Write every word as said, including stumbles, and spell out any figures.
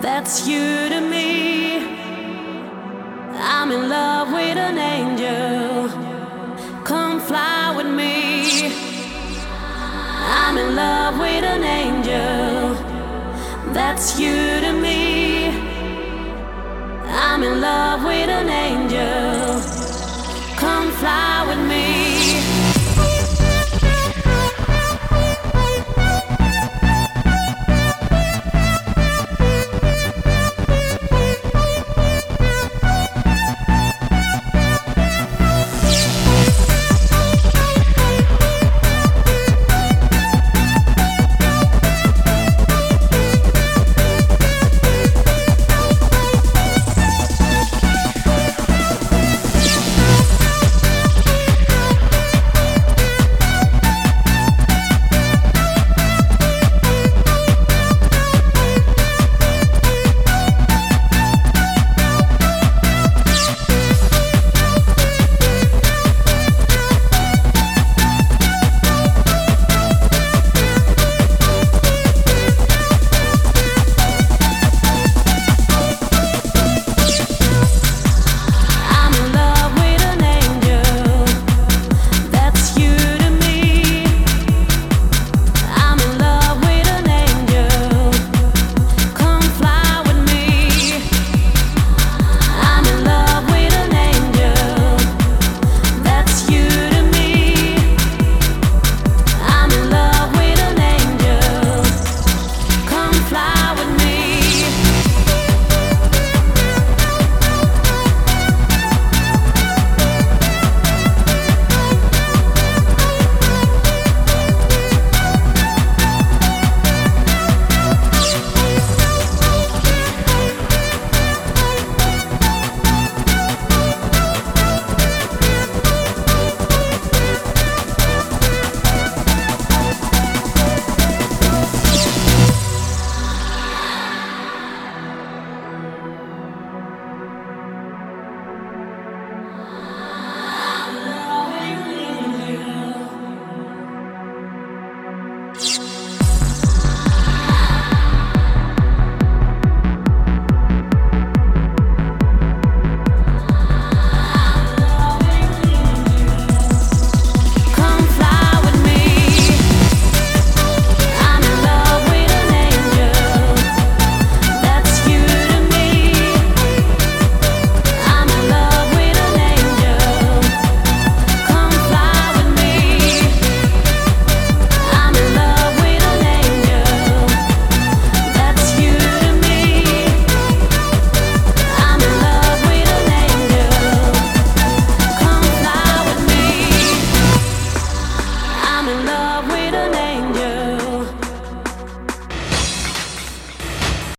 That's you to me. I'm in love with an angel. Come fly with me. I'm in love with an angel. That's you to me. I'm in love with an angel. Come fly with me.